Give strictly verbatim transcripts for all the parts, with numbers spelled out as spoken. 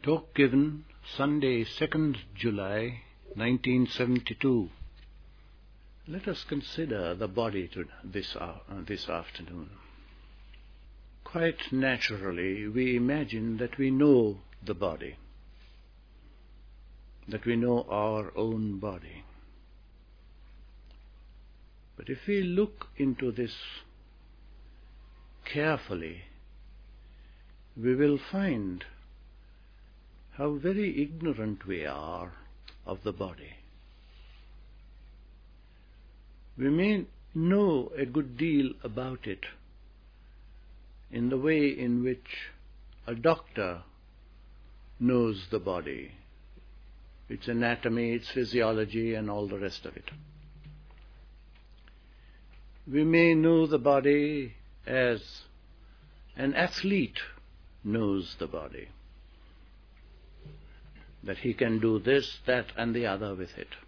Talk given Sunday, second July, nineteen seventy-two. Let us consider the body to this, uh, this afternoon. Quite naturally, we imagine that we know the body, that we know our own body. But if we look into this carefully, we will find how very ignorant we are of the body. We may know a good deal about it in the way in which a doctor knows the body, its anatomy, its physiology, and all the rest of it. We may know the body as an athlete knows the body, that he can do this, that, and the other with it.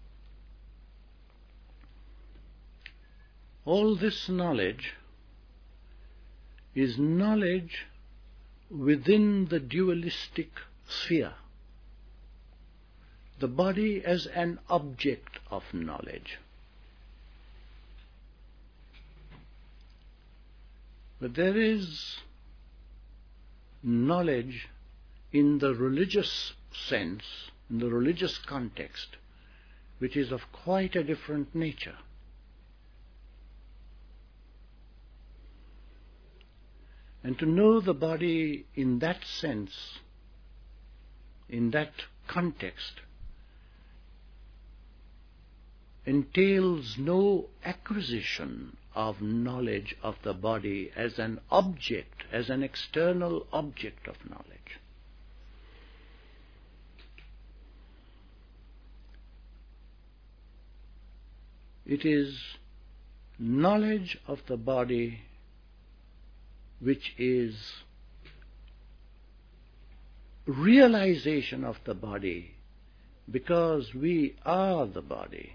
All this knowledge is knowledge within the dualistic sphere. The body as an object of knowledge. But there is knowledge in the religious sense, in the religious context, which is of quite a different nature. And to know the body in that sense, in that context, entails no acquisition of knowledge of the body as an object, as an external object of knowledge. It is knowledge of the body which is realization of the body because we are the body,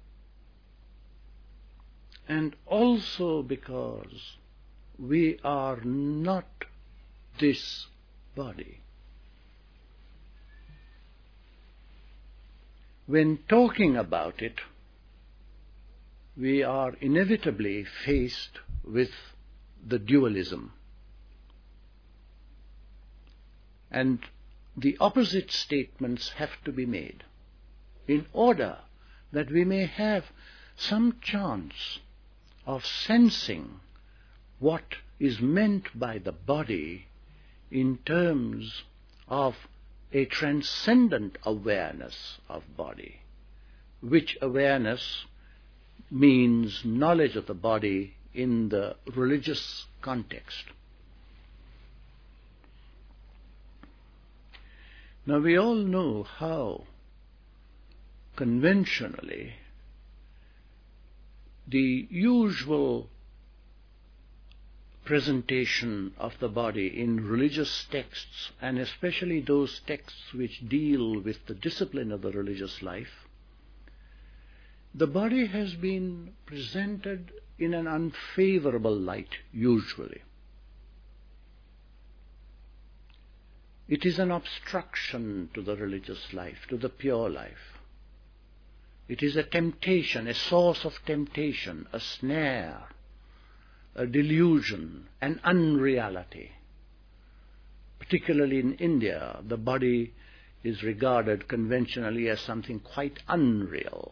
and also because we are not this body. When talking about it, we are inevitably faced with the dualism. And the opposite statements have to be made in order that we may have some chance of sensing what is meant by the body in terms of a transcendent awareness of body, which awareness means knowledge of the body in the religious context. Now we all know how conventionally the usual presentation of the body in religious texts, and especially those texts which deal with the discipline of the religious life, the body has been presented in an unfavorable light, usually. It is an obstruction to the religious life, to the pure life. It is a temptation, a source of temptation, a snare, a delusion, an unreality. Particularly in India, the body is regarded conventionally as something quite unreal.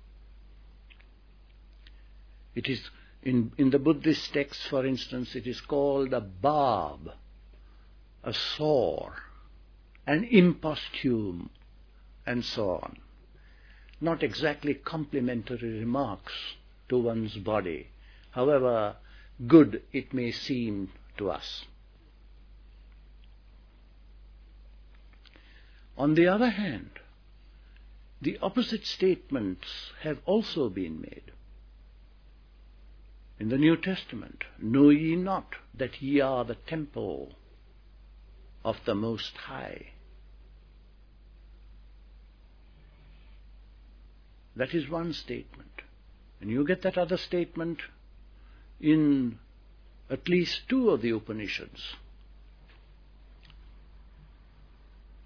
It is, in, in the Buddhist texts, for instance, it is called a barb, a sore, an imposthume, and so on. Not exactly complimentary remarks to one's body, however good it may seem to us. On the other hand, the opposite statements have also been made. In the New Testament, know ye not that ye are the temple of the Most High? That is one statement. And you get that other statement in at least two of the Upanishads.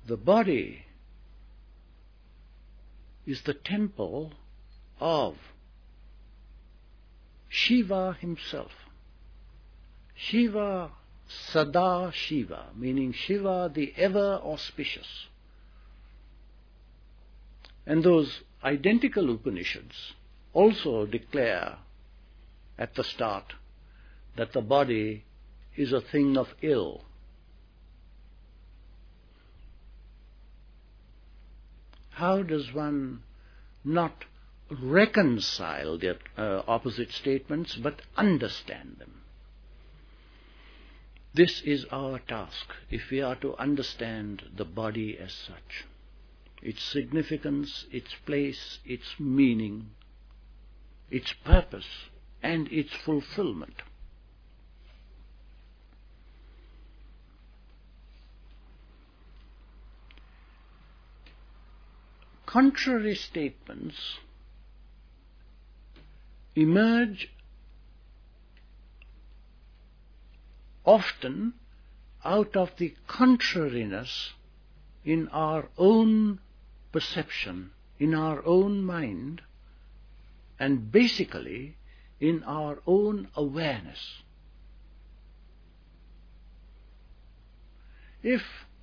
the body is the temple of Shiva himself. Shiva Sada Shiva, meaning Shiva the ever auspicious. And those identical Upanishads also declare at the start that the body is a thing of ill. How does one not reconcile the uh, opposite statements but understand them? This is our task, if we are to understand the body as such, its significance, its place, its meaning, its purpose, and its fulfillment. Contrary statements emerge often out of the contrariness in our own perception, in our own mind, and basically in our own awareness. If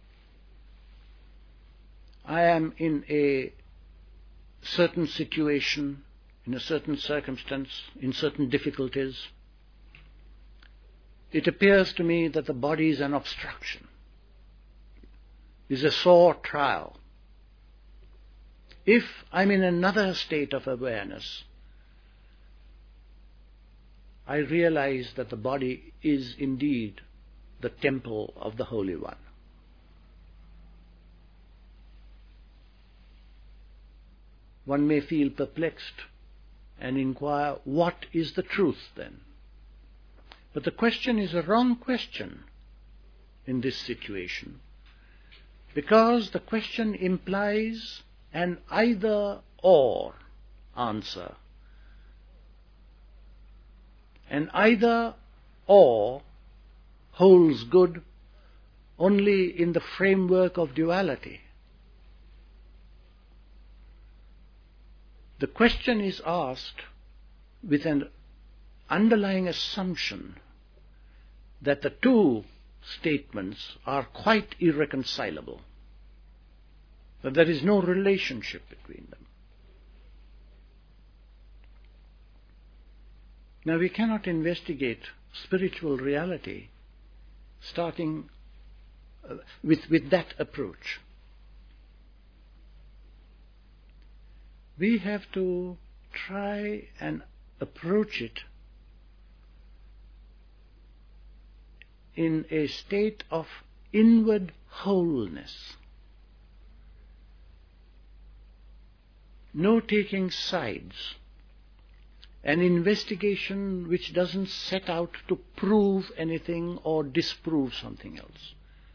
I am in a certain situation, in a certain circumstance, in certain difficulties, it appears to me that the body is an obstruction, is a sore trial. If I'm in another state of awareness, I realize that the body is indeed the temple of the Holy One. One may feel perplexed and inquire, what is the truth then? But the question is a wrong question in this situation, because the question implies an either-or answer. And either-or holds good only in the framework of duality. The question is asked with an underlying assumption that the two statements are quite irreconcilable, that there is no relationship between them. Now, we cannot investigate spiritual reality starting uh, with, with that approach. We have to try and approach it in a state of inward wholeness. No taking sides. An investigation which doesn't set out to prove anything or disprove something else.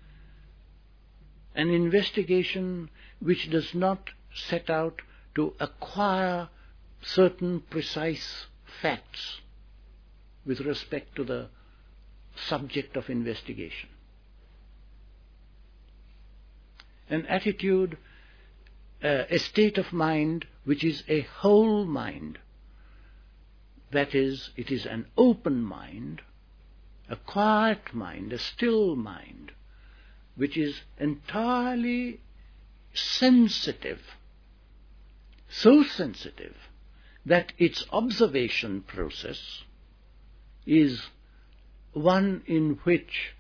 An investigation which does not set out to acquire certain precise facts with respect to the subject of investigation. An attitude, uh, a state of mind which is a whole mind. That is, it is an open mind, a quiet mind, a still mind, which is entirely sensitive, so sensitive that its observation process is one in which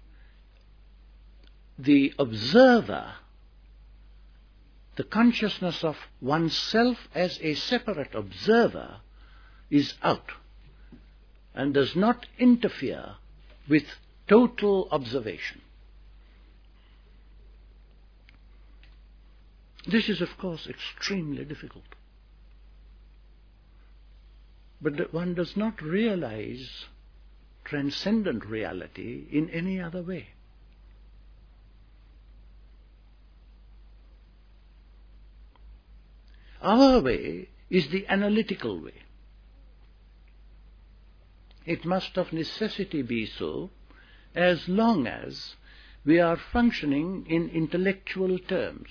the observer, the consciousness of oneself as a separate observer, is out and does not interfere with total observation. This is, of course, extremely difficult. But one does not realize transcendent reality in any other way. Our way is the analytical way. It must of necessity be so, as long as we are functioning in intellectual terms.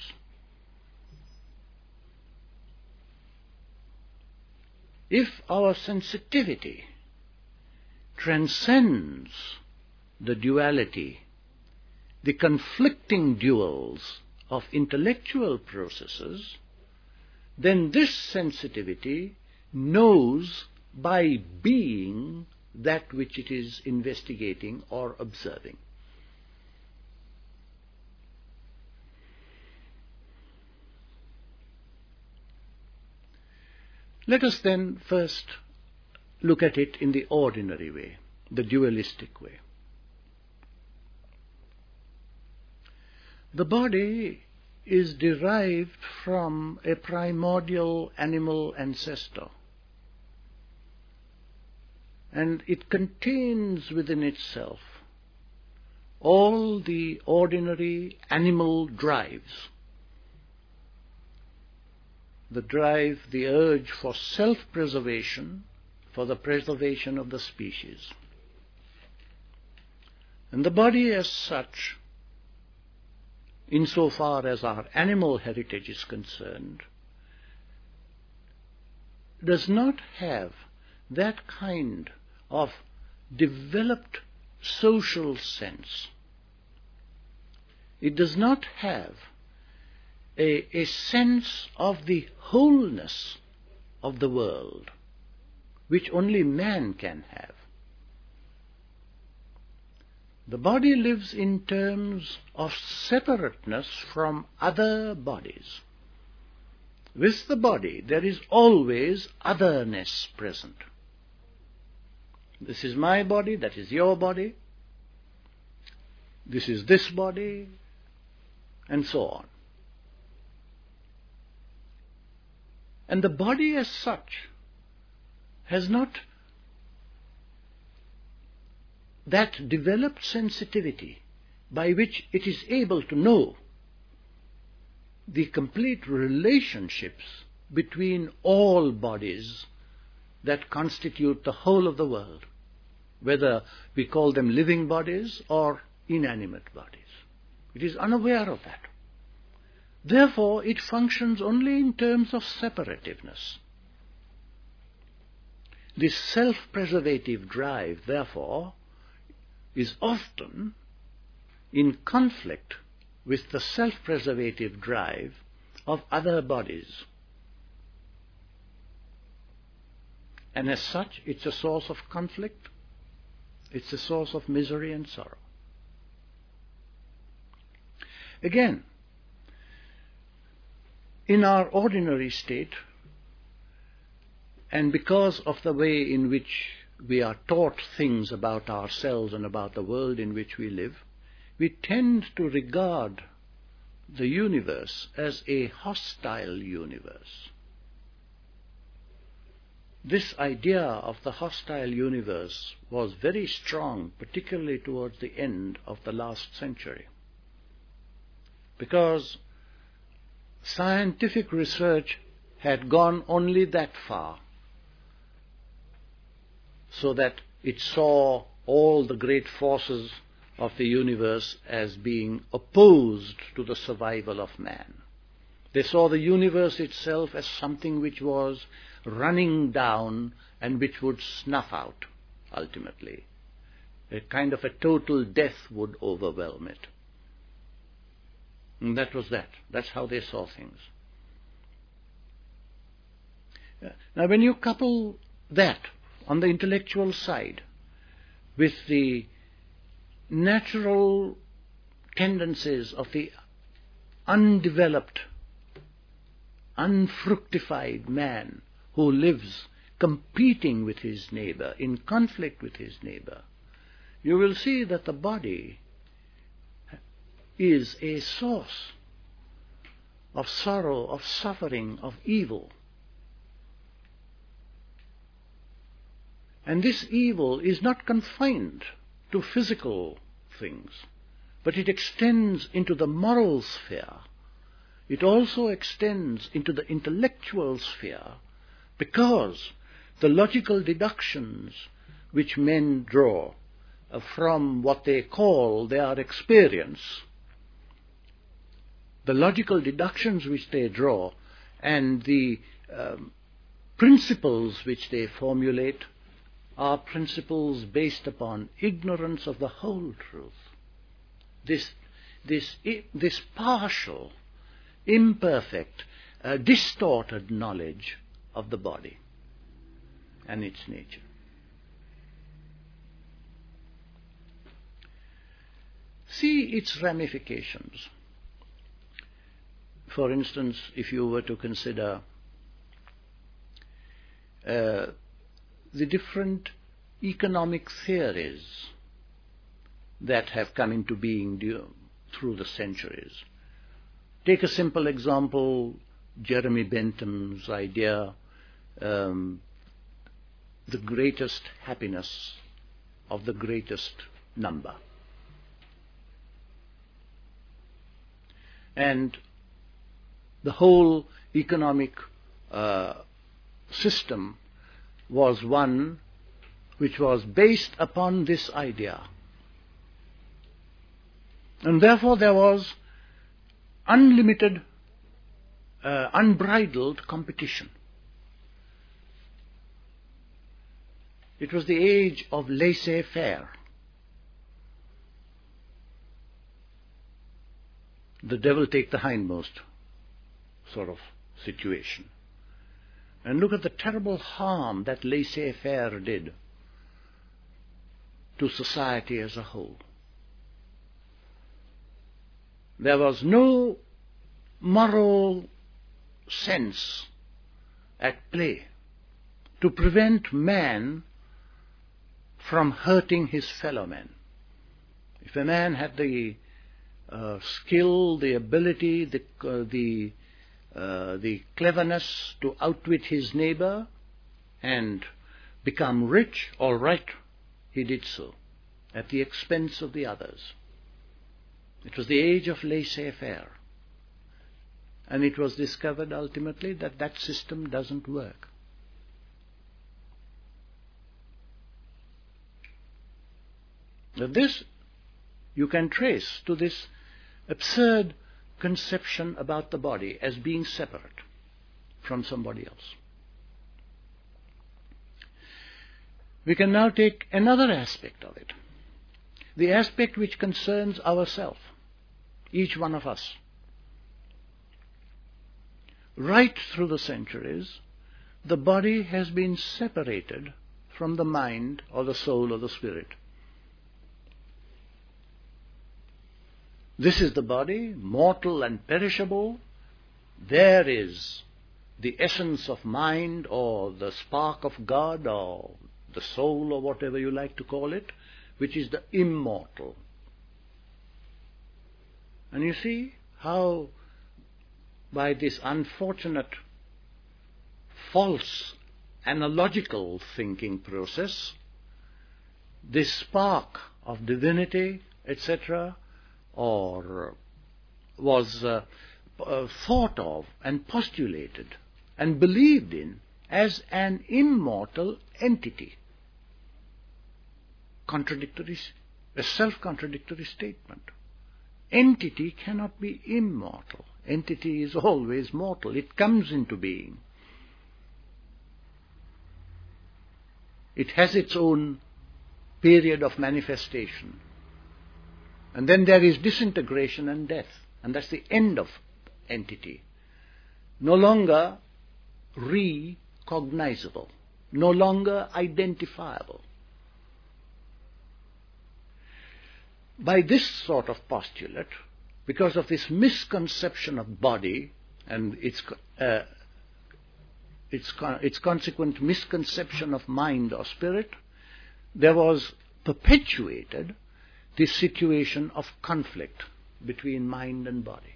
If our sensitivity transcends the duality, the conflicting duals of intellectual processes, then this sensitivity knows by being that which it is investigating or observing. Let us then first look at it in the ordinary way, the dualistic way. The body is derived from a primordial animal ancestor, and it contains within itself all the ordinary animal drives. The drive, the urge for self-preservation, for the preservation of the species. And the body as such, insofar as our animal heritage is concerned, does not have that kind of developed social sense. It does not have a, a sense of the wholeness of the world, which only man can have. The body lives in terms of separateness from other bodies. With the body, there is always otherness present. This is my body, that is your body, this is this body, and so on. And the body as such has not that developed sensitivity by which it is able to know the complete relationships between all bodies that constitute the whole of the world, whether we call them living bodies or inanimate bodies. It is unaware of that. Therefore, it functions only in terms of separativeness. This self-preservative drive, therefore, is often in conflict with the self-preservative drive of other bodies. And as such, it's a source of conflict, it's a source of misery and sorrow. Again, in our ordinary state, and because of the way in which we are taught things about ourselves and about the world in which we live, we tend to regard the universe as a hostile universe. This idea of the hostile universe was very strong, particularly towards the end of the last century, because scientific research had gone only that far, so that it saw all the great forces of the universe as being opposed to the survival of man. They saw the universe itself as something which was running down and which would snuff out, ultimately. A kind of a total death would overwhelm it. And that was that. That's how they saw things. Now, when you couple that on the intellectual side with the natural tendencies of the undeveloped, unfructified man who lives competing with his neighbor, in conflict with his neighbor, you will see that the body is a source of sorrow, of suffering, of evil. And this evil is not confined to physical things, but it extends into the moral sphere. It also extends into the intellectual sphere, because the logical deductions which men draw, uh, from what they call their experience, the logical deductions which they draw, and the um, principles which they formulate are principles based upon ignorance of the whole truth. This, this, this partial, imperfect, uh, distorted knowledge of the body and its nature. See its ramifications. For instance, if you were to consider uh, the different economic theories that have come into being due, through the centuries. Take a simple example, Jeremy Bentham's idea, um, the greatest happiness of the greatest number. And the whole economic uh, system was one which was based upon this idea. And therefore there was unlimited, uh, unbridled competition. It was the age of laissez-faire. The devil take the hindmost sort of situation. And look at the terrible harm that laissez-faire did to society as a whole. There was no moral sense at play to prevent man from hurting his fellow men. If a man had the uh, skill, the ability, the uh, the uh, the cleverness to outwit his neighbor and become rich, all right, he did so at the expense of the others. It was the age of laissez-faire. And it was discovered ultimately that that system doesn't work. Now this you can trace to this absurd conception about the body as being separate from somebody else. We can now take another aspect of it, the aspect which concerns ourselves, each one of us. Right through the centuries, the body has been separated from the mind or the soul or the spirit. This is the body, mortal and perishable. There is the essence of mind or the spark of God or the soul or whatever you like to call it, which is the immortal. And you see how by this unfortunate false analogical thinking process, this spark of divinity, et cetera, or was uh, uh, thought of and postulated and believed in as an immortal entity. Contradictory, a self-contradictory statement. Entity cannot be immortal. Entity is always mortal. It comes into being. It has its own period of manifestation. And then there is disintegration and death. And that's the end of entity. No longer recognizable. No longer identifiable. By this sort of postulate, because of this misconception of body and its uh, its, its consequent misconception of mind or spirit, there was perpetuated this situation of conflict between mind and body.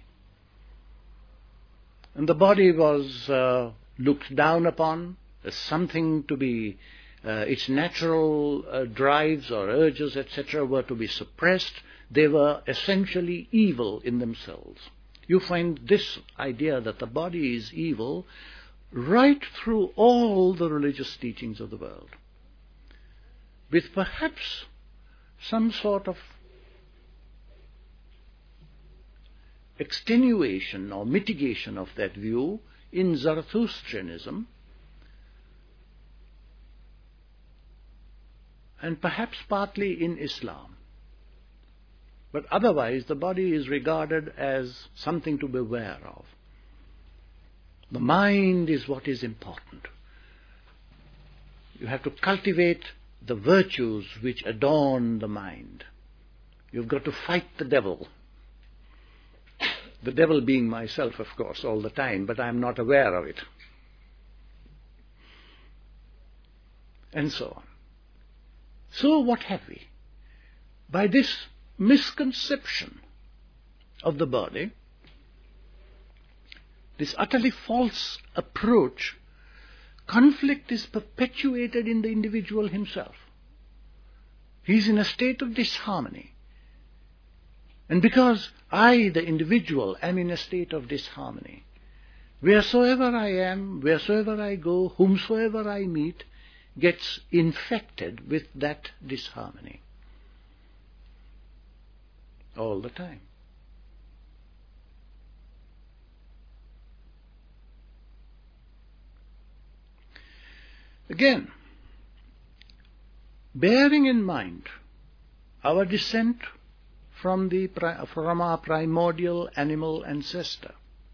And the body was uh, looked down upon as something to be, uh, its natural uh, drives or urges, et cetera, were to be suppressed. They were essentially evil in themselves. You find this idea that the body is evil right through all the religious teachings of the world, with perhaps some sort of extenuation or mitigation of that view in Zarathustrianism, and perhaps partly in Islam. But otherwise the body is regarded as something to beware of. The mind is what is important. You have to cultivate the virtues which adorn the mind. You've got to fight the devil. The devil being myself, of course, all the time, but I'm not aware of it. And so on. So what have we? By this misconception of the body, this utterly false approach, conflict is perpetuated in the individual himself. He is in a state of disharmony. And because I, the individual, am in a state of disharmony, wheresoever I am, wheresoever I go, whomsoever I meet, gets infected with that disharmony all the time. Again, bearing in mind our descent from the from our primordial animal ancestor,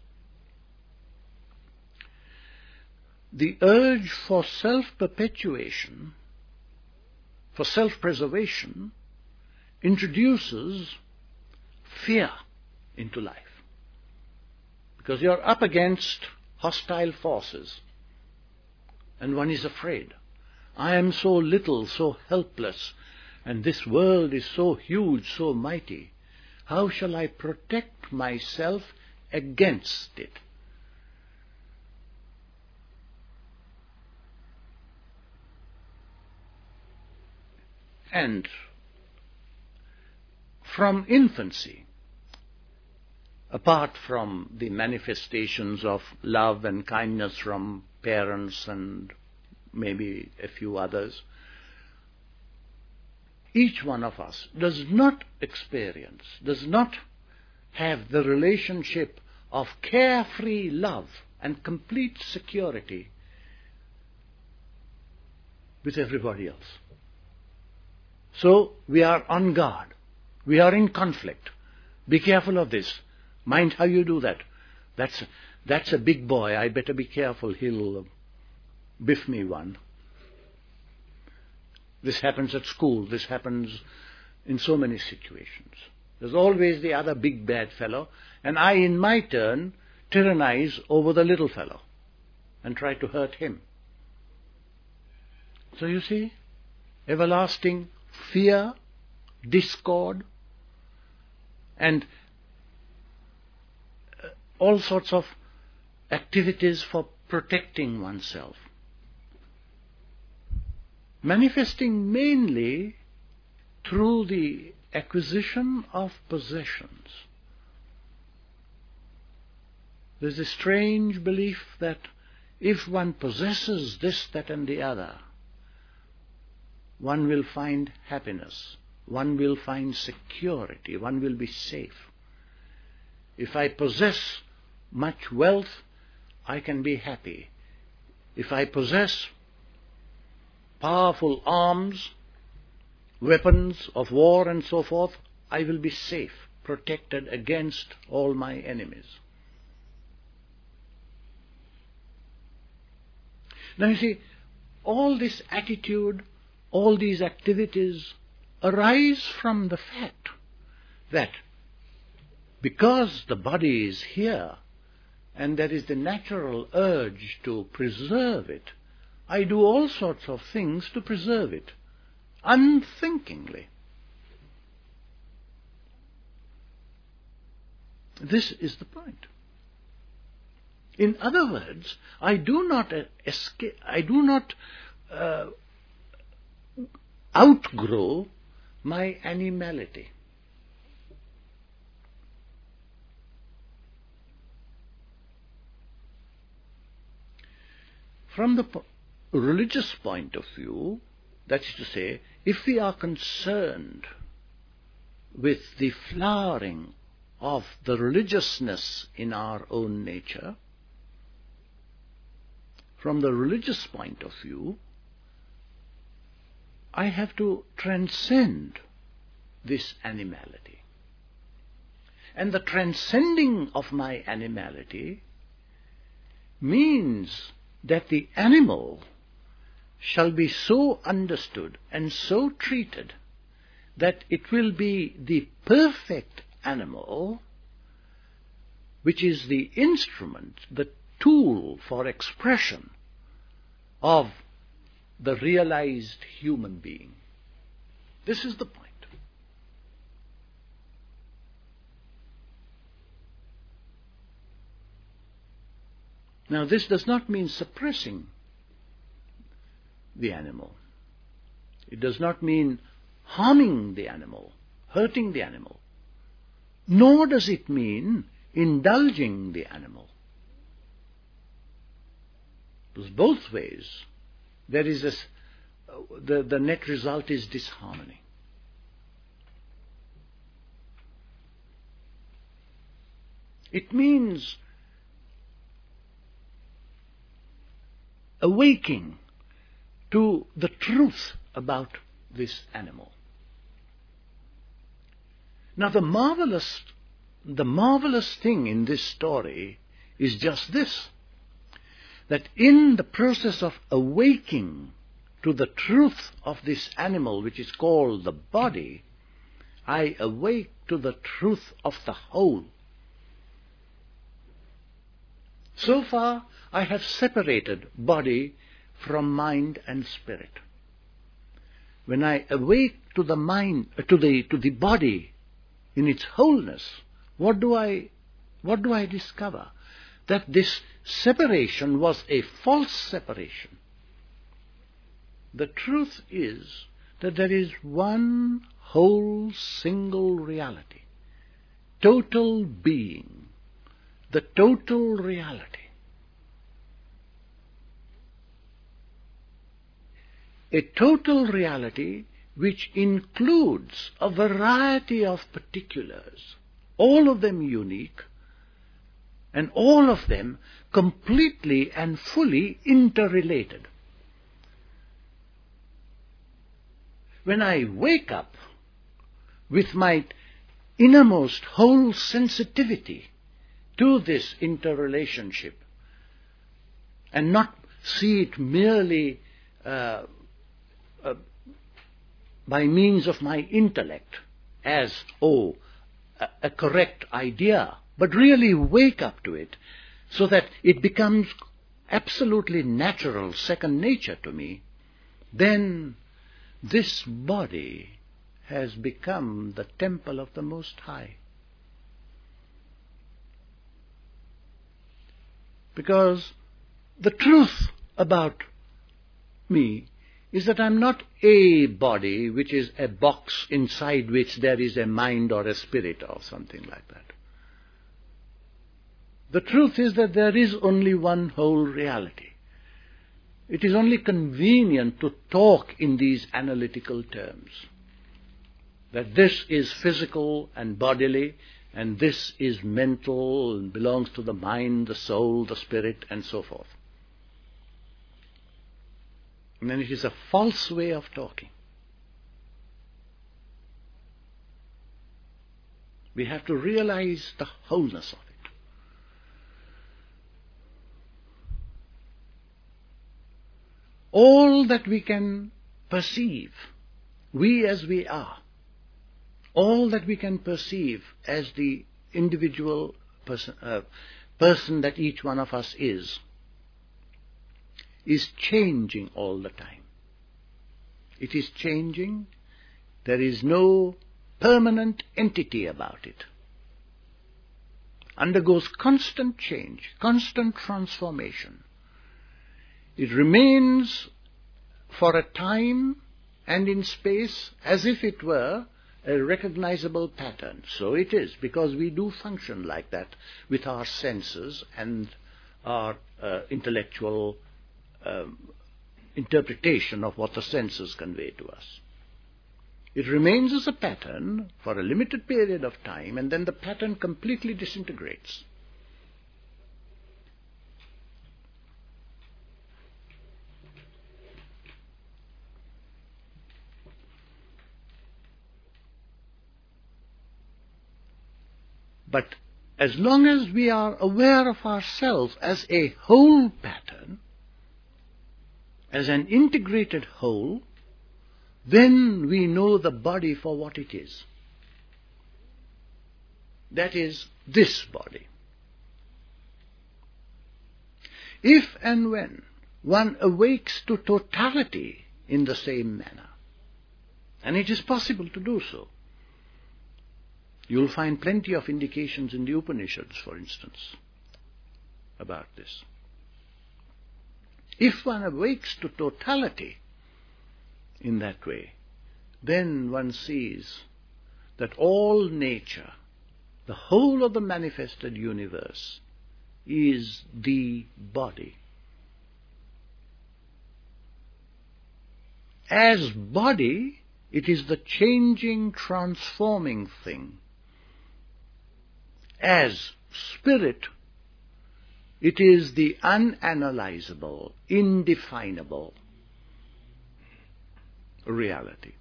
the urge for self-perpetuation, for self-preservation, introduces fear into life. Because you're up against hostile forces, and one is afraid. I am so little, so helpless, and this world is so huge, so mighty. How shall I protect myself against it? And from infancy, apart from the manifestations of love and kindness from parents and maybe a few others, each one of us does not experience, does not have the relationship of carefree love and complete security with everybody else. So we are on guard. We are in conflict. Be careful of this. Mind how you do that. That's, that's a big boy. I better be careful. He'll biff me one. This happens at school. This happens in so many situations. There's always the other big bad fellow, and I, in my turn, tyrannize over the little fellow and try to hurt him. So you see, everlasting fear, discord, and all sorts of activities for protecting oneself, manifesting mainly through the acquisition of possessions. There's a strange belief that if one possesses this, that and the other, one will find happiness, one will find security, one will be safe. If I possess much wealth, I can be happy. If I possess powerful arms, weapons of war and so forth, I will be safe, protected against all my enemies. Now you see, all this attitude, all these activities arise from the fact that because the body is here and there is the natural urge to preserve it, I do all sorts of things to preserve it, unthinkingly. This is the point. In other words, I do not escape, I do not uh, outgrow my animality. From the po- religious point of view, that is to say, if we are concerned with the flowering of the religiousness in our own nature, from the religious point of view, I have to transcend this animality. And the transcending of my animality means that the animal shall be so understood and so treated that it will be the perfect animal, which is the instrument, the tool for expression of the realized human being. This is the point. Now, this does not mean suppressing the animal. It does not mean harming the animal, hurting the animal. Nor does it mean indulging the animal. Because both ways, there is a, the, the net result is disharmony. It means awaking to the truth about this animal. Now the marvelous, the marvelous thing in this story is just this, that in the process of awaking to the truth of this animal, which is called the body, I awake to the truth of the whole. So far, I have separated body from mind and spirit. When I awake to the mind, uh, to the to the body in its wholeness, what do I what do I discover? That this separation was a false separation. The truth is that there is one whole single reality, total being, the total reality. A total reality which includes a variety of particulars, all of them unique, and all of them completely and fully interrelated. When I wake up with my innermost whole sensitivity to this interrelationship and not see it merely uh, uh, by means of my intellect as, oh, a, a correct idea, but really wake up to it so that it becomes absolutely natural, second nature to me, then this body has become the temple of the Most High. Because the truth about me is that I'm not a body which is a box inside which there is a mind or a spirit or something like that. The truth is that there is only one whole reality. It is only convenient to talk in these analytical terms, that this is physical and bodily, and this is mental and belongs to the mind, the soul, the spirit, and so forth. And then it is a false way of talking. We have to realize the wholeness of it. All that we can perceive, we as we are, all that we can perceive as the individual person, uh, person that each one of us is, is changing all the time. It is changing. There is no permanent entity about it. Undergoes constant change, constant transformation. It remains for a time and in space as if it were a recognizable pattern. So it is, because we do function like that with our senses and our uh, intellectual um, interpretation of what the senses convey to us. It remains as a pattern for a limited period of time, and then the pattern completely disintegrates. But as long as we are aware of ourselves as a whole pattern, as an integrated whole, then we know the body for what it is. That is, this body. If and when one awakes to totality in the same manner, and it is possible to do so, you'll find plenty of indications in the Upanishads, for instance, about this. If one awakes to totality in that way, then one sees that all nature, the whole of the manifested universe, is the body. As body, it is the changing, transforming thing. As spirit, it is the unanalyzable, indefinable reality.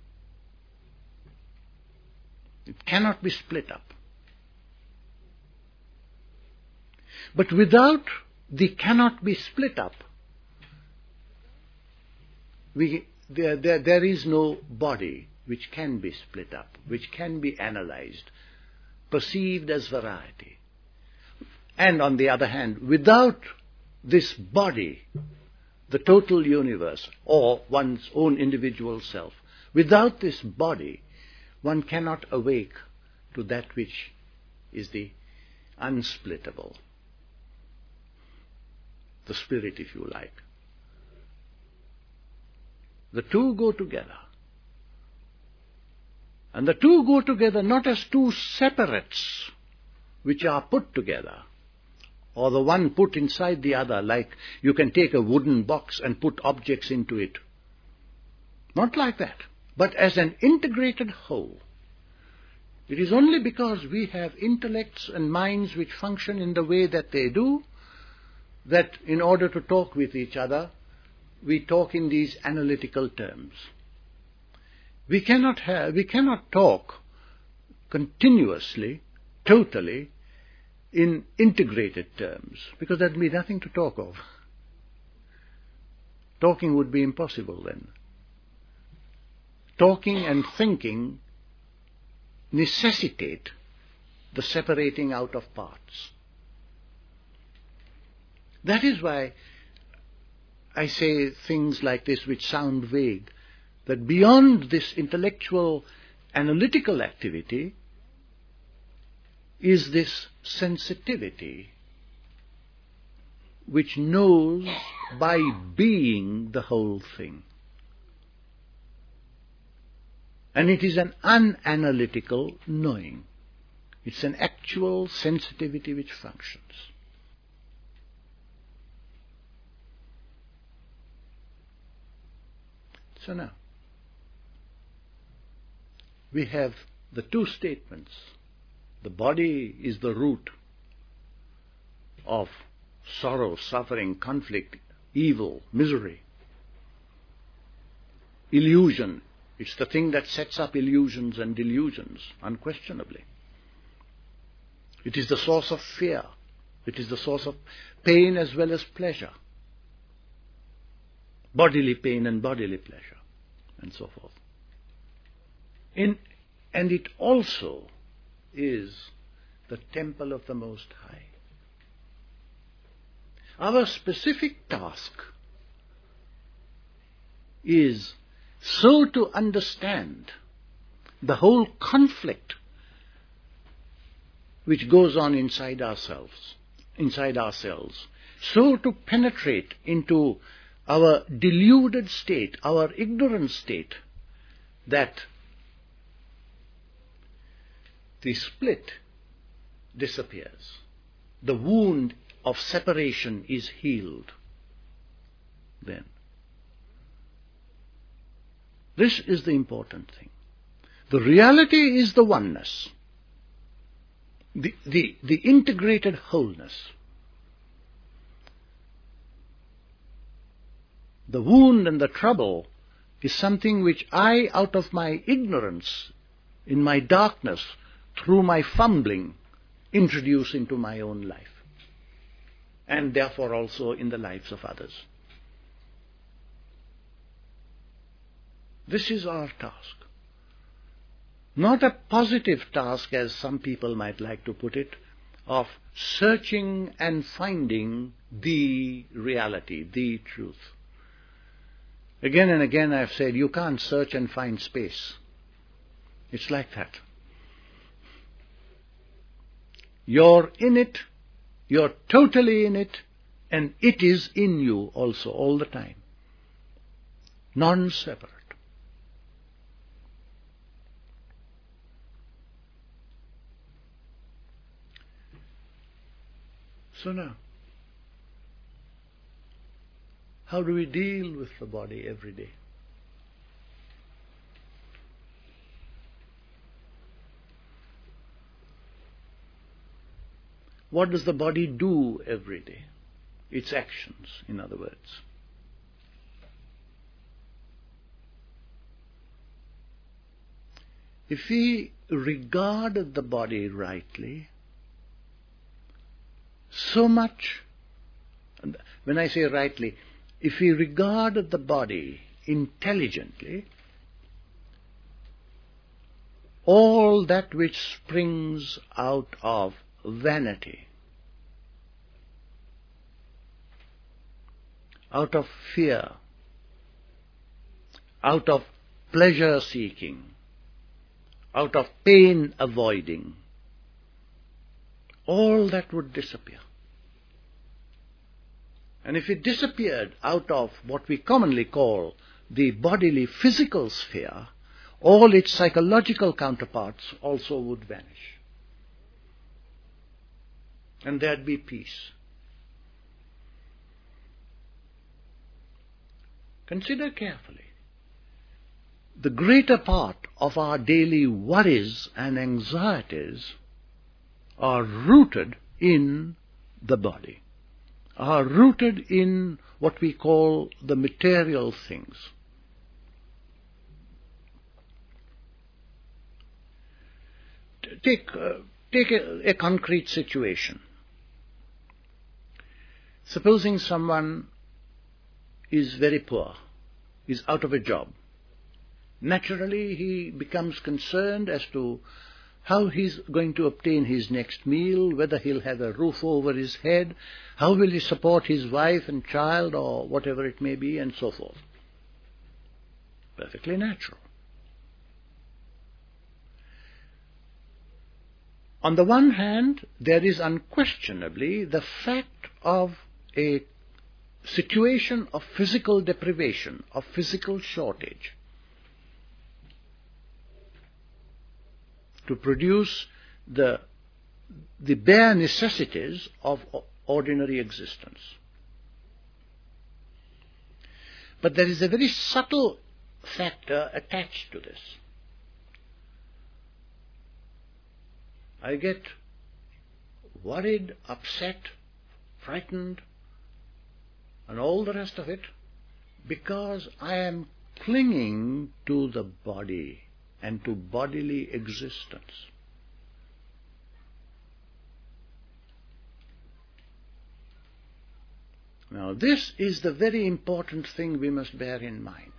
It cannot be split up. But without the cannot be split up, we, there, there, there is no body which can be split up, which can be analyzed, perceived as variety. And on the other hand, without this body, the total universe, or one's own individual self, without this body, one cannot awake to that which is the unsplittable, the spirit, if you like. The two go together. And the two go together not as two separates which are put together, or the one put inside the other, like you can take a wooden box and put objects into it. Not like that, but as an integrated whole. It is only because we have intellects and minds which function in the way that they do, that in order to talk with each other, we talk in these analytical terms. We cannot have, we cannot talk continuously, totally, in integrated terms, because there would be nothing to talk of. Talking would be impossible then. Talking and thinking necessitate the separating out of parts. That is why I say things like this which sound vague, that beyond this intellectual, analytical activity is this sensitivity which knows by being the whole thing. And it is an unanalytical knowing. It's an actual sensitivity which functions. So now, we have the two statements. The body is the root of sorrow, suffering, conflict, evil, misery. Illusion, it's the thing that sets up illusions and delusions, unquestionably. It is the source of fear. It is the source of pain as well as pleasure. Bodily pain and bodily pleasure, and so forth. In, and it also is the temple of the Most High. Our specific task is so to understand the whole conflict which goes on inside ourselves, inside ourselves, so to penetrate into our deluded state, our ignorant state, that the split disappears. The wound of separation is healed then. This is the important thing. The reality is the oneness, the, the, the integrated wholeness. The wound and the trouble is something which I, out of my ignorance, in my darkness, through my fumbling, introduce into my own life, and therefore also in the lives of others. This is our task. Not a positive task, as some people might like to put it, of searching and finding the reality, the truth. Again and again I've said, you can't search and find space. It's like that. You're in it, you're totally in it, and it is in you also all the time. Non-separate. So now, how do we deal with the body every day? What does the body do every day? Its actions, in other words. If we regard the body rightly, so much, when I say rightly, if we regard the body intelligently, all that which springs out of vanity, out of fear, out of pleasure-seeking, out of pain-avoiding, all that would disappear. And if it disappeared out of what we commonly call the bodily physical sphere, all its psychological counterparts also would vanish. And there'd be peace. Consider carefully. The greater part of our daily worries and anxieties are rooted in the body, are rooted in what we call the material things. Take, uh, take a, a concrete situation. Supposing someone is very poor, is out of a job. Naturally, he becomes concerned as to how he's going to obtain his next meal, whether he'll have a roof over his head, how will he support his wife and child, or whatever it may be, and so forth. Perfectly natural. On the one hand, there is unquestionably the fact of a situation of physical deprivation, of physical shortage, to produce the, the bare necessities of ordinary existence. But there is a very subtle factor attached to this. I get worried, upset, frightened, and all the rest of it, because I am clinging to the body and to bodily existence. Now, this is the very important thing we must bear in mind.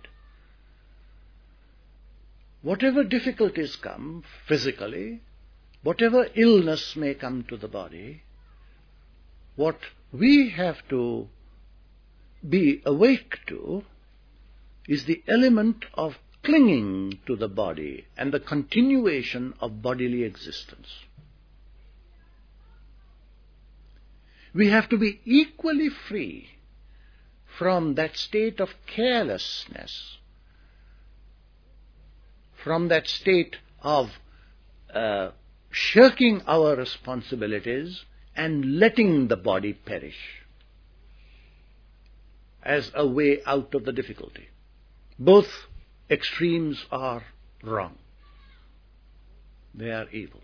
Whatever difficulties come physically, whatever illness may come to the body, what we have to be awake to is the element of clinging to the body and the continuation of bodily existence. We have to be equally free from that state of carelessness, from that state of uh, shirking our responsibilities and letting the body perish as a way out of the difficulty. Both extremes are wrong. they are evil.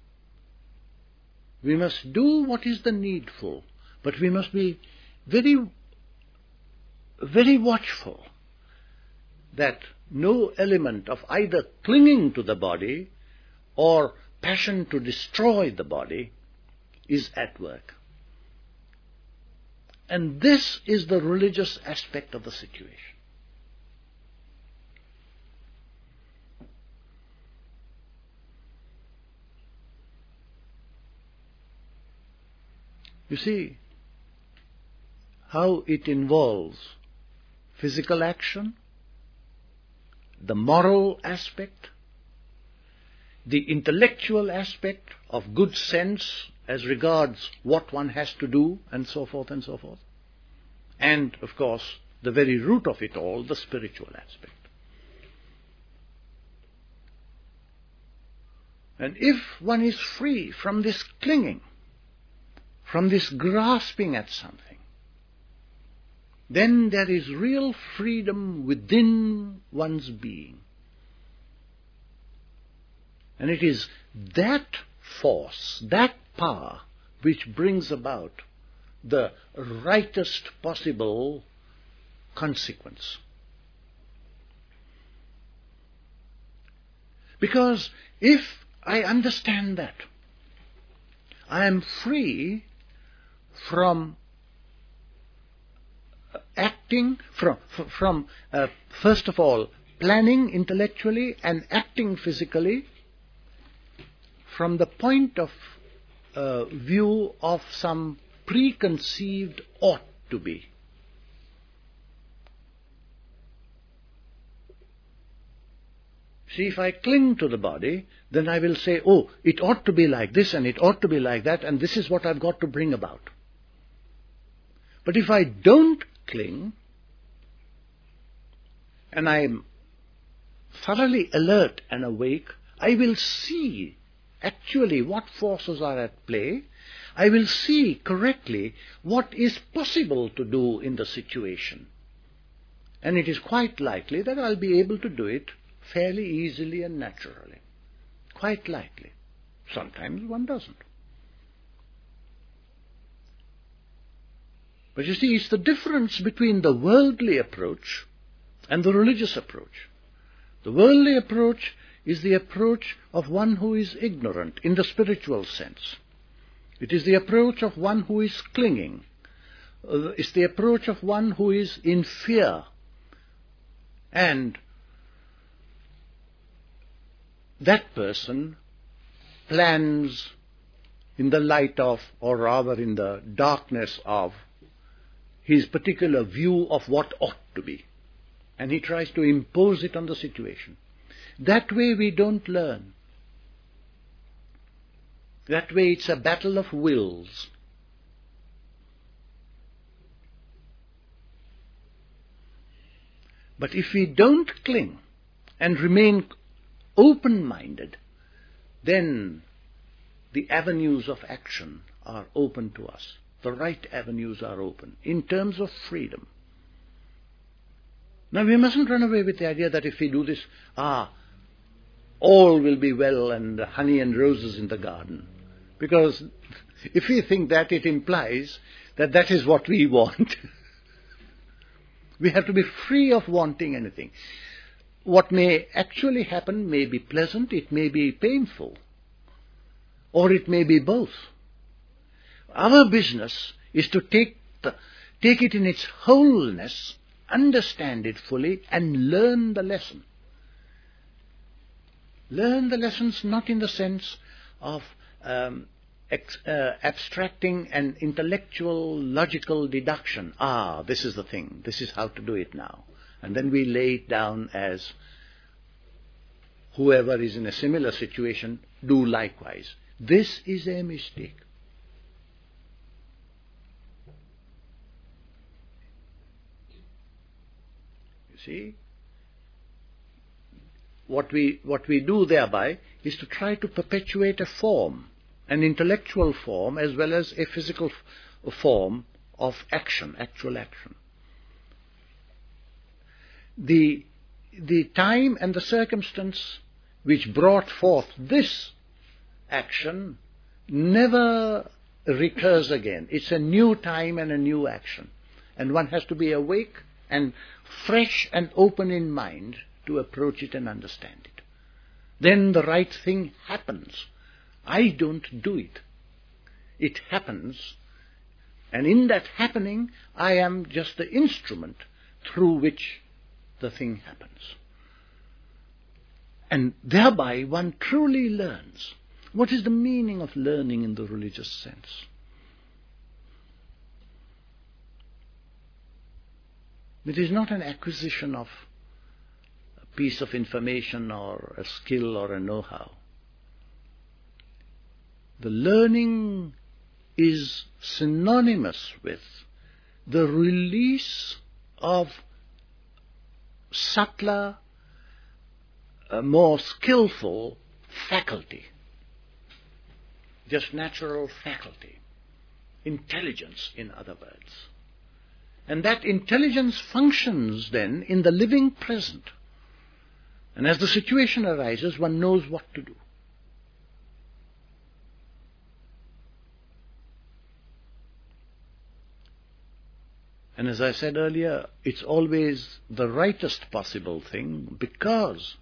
We must do what is the needful, but we must be very, very watchful that no element of either clinging to the body or passion to destroy the body is at work. And this is the religious aspect of the situation. You see how it involves physical action, the moral aspect, the intellectual aspect of good sense as regards what one has to do, and so forth and so forth. And, of course, the very root of it all, the spiritual aspect. And if one is free from this clinging, from this grasping at something, then there is real freedom within one's being. And it is that force, that power, which brings about the rightest possible consequence. Because if I understand that, I am free from acting, from, from uh, first of all, planning intellectually and acting physically from the point of uh, view of some preconceived ought to be. See, if I cling to the body, then I will say, oh, it ought to be like this and it ought to be like that, and this is what I've got to bring about. But if I don't cling, and I am thoroughly alert and awake, I will see actually what forces are at play. I will see correctly what is possible to do in the situation. And it is quite likely that I'll be able to do it fairly easily and naturally. Quite likely. Sometimes one doesn't. But you see, it's the difference between the worldly approach and the religious approach. The worldly approach is the approach of one who is ignorant in the spiritual sense. It is the approach of one who is clinging. Uh, it's the approach of one who is in fear. And that person plans in the light of, or rather in the darkness of, his particular view of what ought to be. And he tries to impose it on the situation. That way we don't learn. That way it's a battle of wills. But if we don't cling and remain open-minded, then the avenues of action are open to us. The right avenues are open in terms of freedom. Now we mustn't run away with the idea that if we do this, ah, all will be well and honey and roses in the garden. Because if we think that, it implies that that is what we want. We have to be free of wanting anything. What may actually happen may be pleasant, it may be painful, or it may be both. Our business is to take the, take it in its wholeness, understand it fully, and learn the lesson. Learn the lessons not in the sense of um, ex, uh, abstracting an intellectual, logical deduction. Ah, this is the thing, this is how to do it now. And then we lay it down as whoever is in a similar situation, do likewise. This is a mistake. You see? What we, what we do thereby is to try to perpetuate a form, an intellectual form as well as a physical f- form of action, actual action. The, the time and the circumstance which brought forth this action never recurs again. It's a new time and a new action. And one has to be awake and fresh and open in mind to approach it and understand it. Then the right thing happens. I don't do it. It happens, and in that happening, I am just the instrument through which the thing happens. And thereby one truly learns. What is the meaning of learning in the religious sense? It is not an acquisition of a piece of information or a skill or a know-how. The learning is synonymous with the release of subtler, uh, more skillful faculty, just natural faculty, intelligence, in other words. And that intelligence functions then in the living present. And as the situation arises, one knows what to do. And as I said earlier, it's always the rightest possible thing, because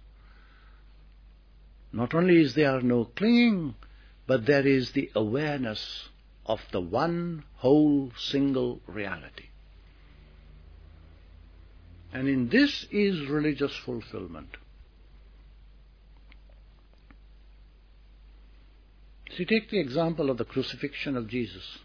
not only is there no clinging, but there is the awareness of the one whole single reality. And in this is religious fulfillment. See, take the example of the crucifixion of Jesus.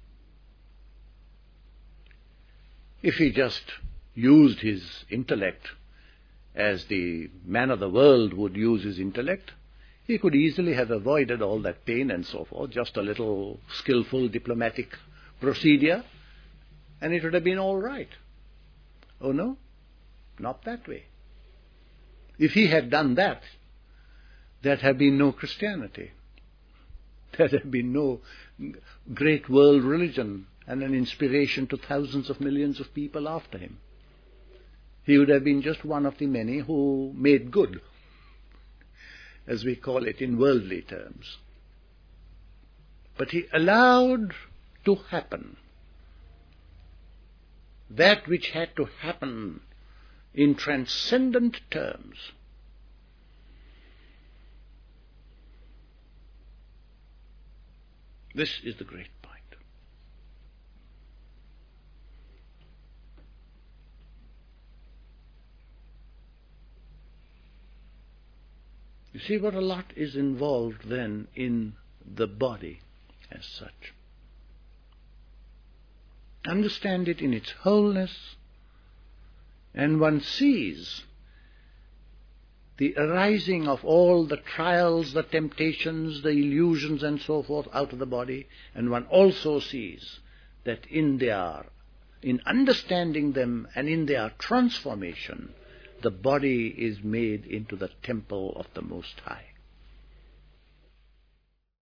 If he just used his intellect as the man of the world would use his intellect, he could easily have avoided all that pain and so forth, just a little skillful diplomatic procedure, and it would have been all right. Oh no, not that way. If he had done that, there'd have been no Christianity. There'd have been no great world religion and an inspiration to thousands of millions of people after him. He would have been just one of the many who made good, as we call it in worldly terms. But he allowed to happen that which had to happen in transcendent terms. This is the great point. You see what a lot is involved then in the body as such. Understand it in its wholeness, and one sees the arising of all the trials, the temptations, the illusions and so forth out of the body, and one also sees that in their, in understanding them and in their transformation, the body is made into the temple of the Most High.